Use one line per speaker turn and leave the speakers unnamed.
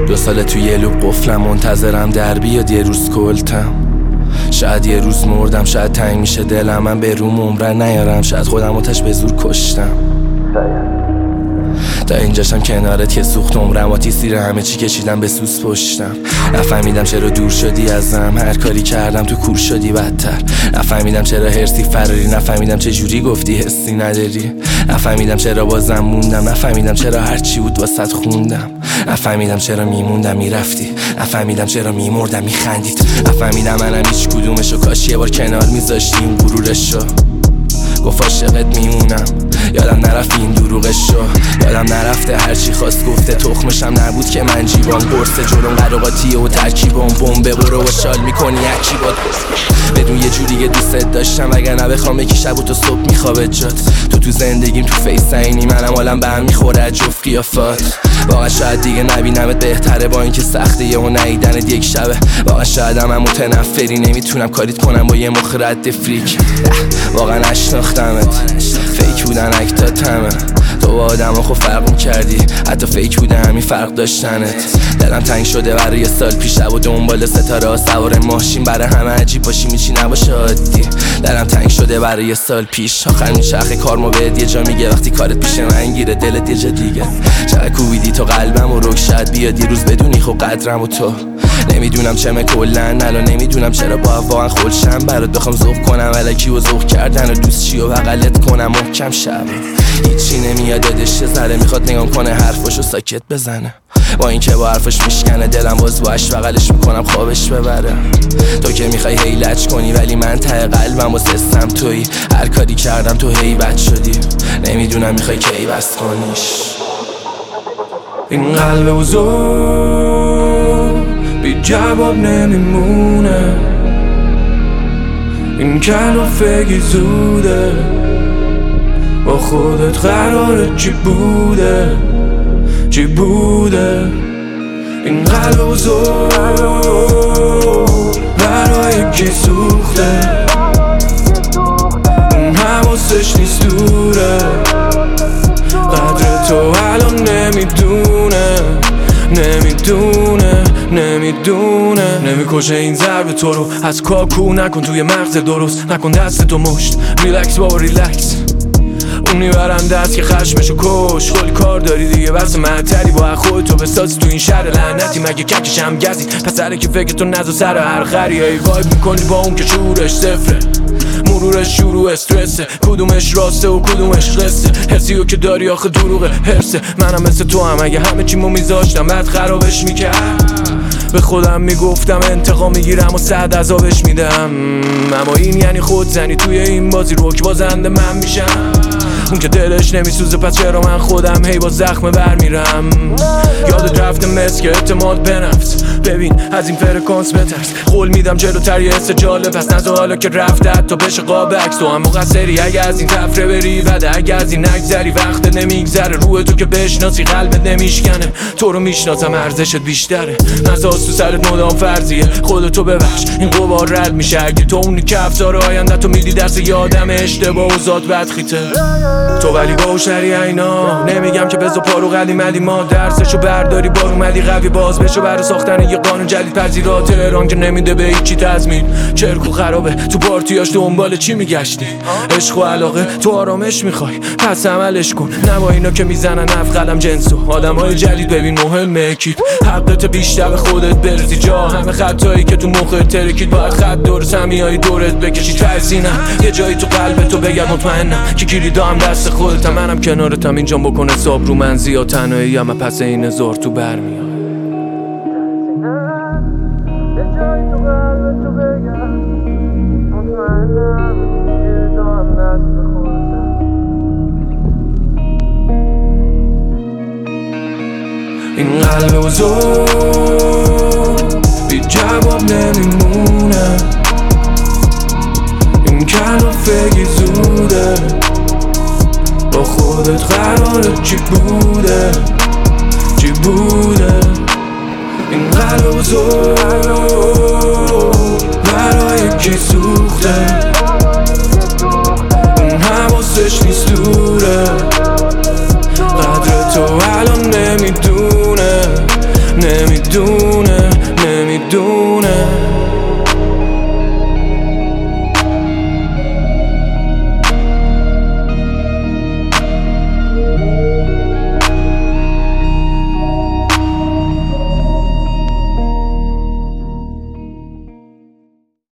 2 سال توی یه لوب قفلم، منتظرم در بیاد یه روز کلتم. شاید یه روز مردم، شاید تنگ میشه دلم، من به روم عمرن نیارم، شاید خودم آتش به زور کشتم. تا اینجاشم کنارت که سوخت عمرم، آتی سیر همه چی کشیدم به سوس پشتم. نفهمیدم چرا دور شدی ازم، هر کاری کردم تو کور شدی بدتر. نفهمیدم چرا هرسی فراری، نفهمیدم چه جوری گفتی حسی نداری. نفهمیدم چرا بازم موندم، نفهمیدم چرا هرچی بود واسط خوندم. نفهمیدم چرا میموندم میرفتی، نفهمیدم چرا میمردم میخندید. نفهمیدم منم هیچ کدومشو، کاش یه بار کنار میذاشتی اون غرورشو. گفت عاشقت میمونم، یادم نرفت این دروغشو. یادم نرفته هرچی خواست گفته، تخمشم نبود که من جیبام قرص جلوم قراقاتیه و ترکیبم بمبه. برو و شال میکنی هرچی باد بدون یه جوری دوستت داشتم، وگرنه بخوام یکی شب و تا صبح میخوابه جات. تو زندگیم تو فیسینی، منم حالم به هم میخوره از جفت قیافات. واقعا شاید دیگه نبینمت بهتره، با اینکه سخته یهو ندیدنت یک شبه. واقعا شاید هم متنفری، نمیتونم کاریت کنم با یه مخ رد فریک. واقعا نشناختمت، فیک بودن اکتاتمه. تو با آدم ها خب فرق میکردی، حتی فیک بوده همین فرق داشتنت. دلم تنگ شده برای سال پیش، و دنبال ستاره ها سوار ماشین، برای همه عجیب باشی میچی نباشه عادی. دلم تنگ شده برای سال پیش، آخر میچرخه کارمو بهت یه جا میگه، وقتی کارت پیش من گیره دلت یه جا دیگه. چقدر کوبیدی تو قلبم و رک، شاید بیاد یه روز بدونی خب قدرم و تو. نمیدونم چمه کلن الان، نمیدونم چرا با واقعا خلشم برات بخوام ذوق کنم الکی و ذوق کردن و دوست چی و بغلت کنم محکم شب. هیچی نمیاد یادش، ذره میخواد نگام کنه حرفاشو ساکت بزنه. با اینکه با حرفش میشکنه دلم، باز باش بغلش میکنم خوابش ببره. تو که میخوای هیلج کنی ولی من ته قلبم و سستم تویی. هر کاری کردم تو هیبت شدی، نمیدونم میخوای کی بس کنیش.
این قلب بزرگ بی جواب نمیمونه، این کلافگی زوده، با خودت قراره چی بوده چی بوده. این قلب بزرگ برای کی سوخته، اون حواسش نیست دوره، قدر تو الان نمیدونه نمیکشه این ضرب تو رو، از کاکو نکن توی مغز درست، نکن دست تو مشت ریلکس بابا ریلکس. اونی برنده است که خشمشو کش، خیلی کار داری دیگه بس معطلی، با خودتو بسازی تو این شهر لعنتی. مگه ککش هم گزی پسره که فکر تو نزو سر هر خری. ای وایب میکنی با اون که شورش صفره، مرورش شروع استرسه، کدومش راسته و کدومش قصه. حسیو که داری آخه دروغه حرسه، منم مثل تو هم اگه همه چیمو میذاشتم بعد خرابش میکرد. به خودم میگفتم انتقام میگیرم و 100 عذابش میدم، اما این یعنی خود زنی توی این بازی، رک بازنده من میشم. اون که دلش نمیسوزه پس چرا من خودم هی با زخم برمیرم. یادت رفته مثل که اعتماد به نفس، ببین از این فرکانس بترس. قول میدم جلوتر یه حس جالب پس نزا حالا که رفته حتی بشه قاب عکس. تو هم مقصری اگه از این تفره بری، بده اگه از این نگذری. وقت نمیگذره روح تو که بشناسی، قلبت نمیشکنه. تو رو میشناسم ارزشت بیشتره، نزاز تو سرت مدام فرضیه. خودتو ببخش این غبار رد میشه، اگه تو اونی که افزار آینده تو میدی دست یادم اشتباه و ذات بدخیته. تو ولی باوشری اینا، نمیگم که بزا پارو قدیملی ما درسشو برداری بار اومدی قوی باز بشو برای ساختن یه قانون جدید. پذیرات ایران که نمیده به هیچی تضمین، چرک و خرابه تو پارتیاش دنبال چی میگشتی؟ عشق و علاقه تو آرامش میخوای پس عملش کن، نه با اینا که میزنن اف قلم جنسو. آدمای جدید ببین مهمه اکیپ، حقت بیشتر به خودت برسی جا. همه خطایی که تو مخت ترکید باید خط دور سمیای دورت بکشی. ترسینم یه جایی تو قلب تو بگرد مطمئنم که کلیدام دست خودتم، منم کنارتم اینجام بکن حساب رو من. زیاد تنهاییم پس این هزار تو برمیاد. این قلب بزرگ بی جواب نمیمونه، این کلافگی زوده، با خودت قراره چی بوده این قلب بزرگ برای کی سوخته، اون حواسش نیست دوره، قدر تو الان نمیدونه نمیدونه